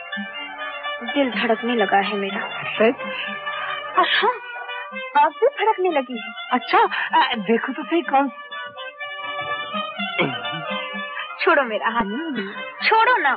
दिल धड़कने लगा है मेरा। सच? हाँ, आग भी धड़कने लगी है। अच्छा, देखो तो सही कौन। छोड़ो मेरा हाथ, छोड़ो ना।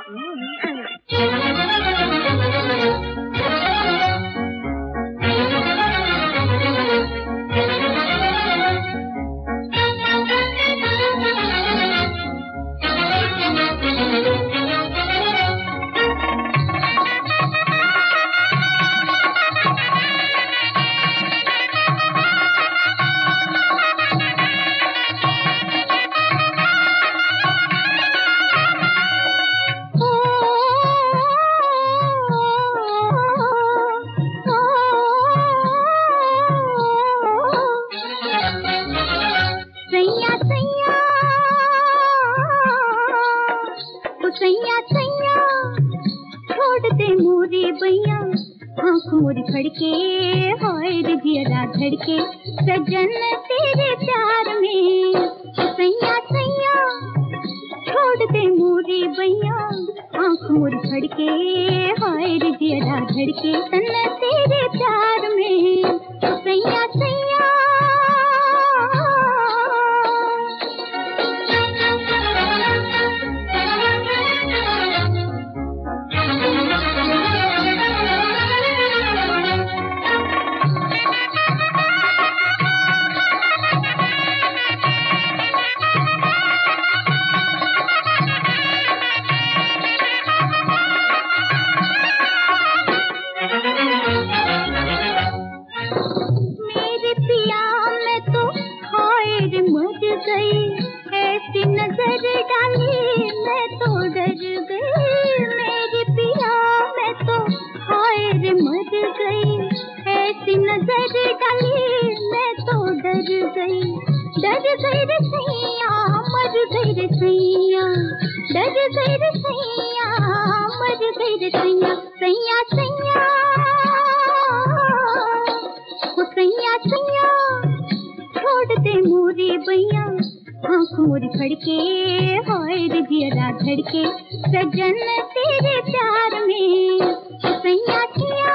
फड़के हाय रे जिया धड़के सजन तेरे प्यार में। सैया सैया छोड़ दे मोरी बैया, आँख मोरी फड़के हाय रे जिया धड़के तन तेरे प्यार में। सैया सैया मोरी फड़के हाय रे जिया धड़के सजन तेरे प्यार में। सैया सैया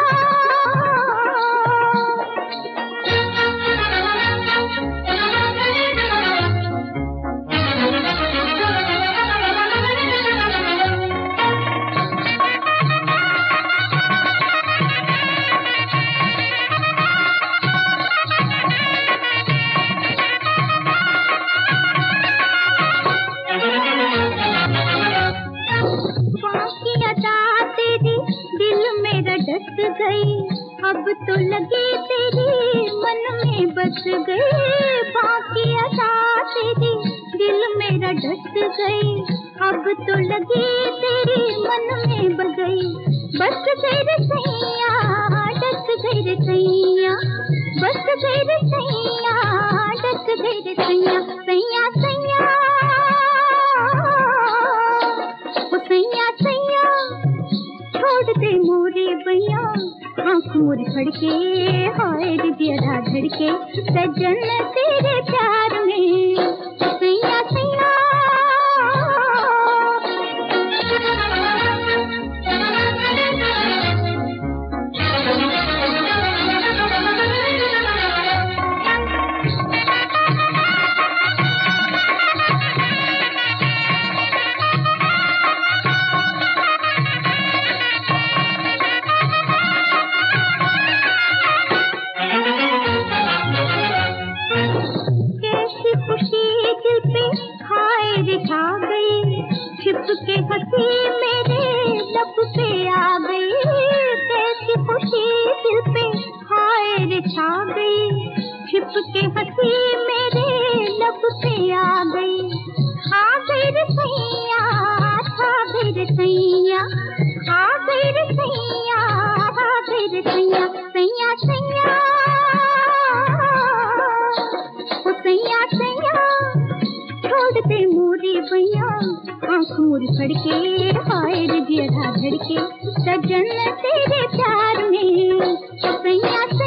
अब तो लगे तेरे मन में बस गए, बाकी अदा तेरी दिल मेरा डस गई। अब तो लगे तेरे मन में बस गई, बस गई रे सैया डस गई रे सैया, बस गई रे सैया डस गई रे सैया। सैया सैया ओ सैया सैया छोड़ दे मोरी बैया, आँख मोरी फड़के हाय रे जिया धड़के सजन तेरे प्यार में। सैया सैया के हंसी मेरे लब पे आ गई, कैसी खुशी दिल पे हाय रे छा गई। छिप के हंसी मेरे लब पे आ गई रे सैया, छा गई रे सैया, आ गई रे सैया, आ गई रे सैया। सैया सैया ओ सैया सैया छोड़ दे मोरी बैया, आँख मोरी फड़के हाय रे जिया धड़के सजन तेरे प्यार में। सैया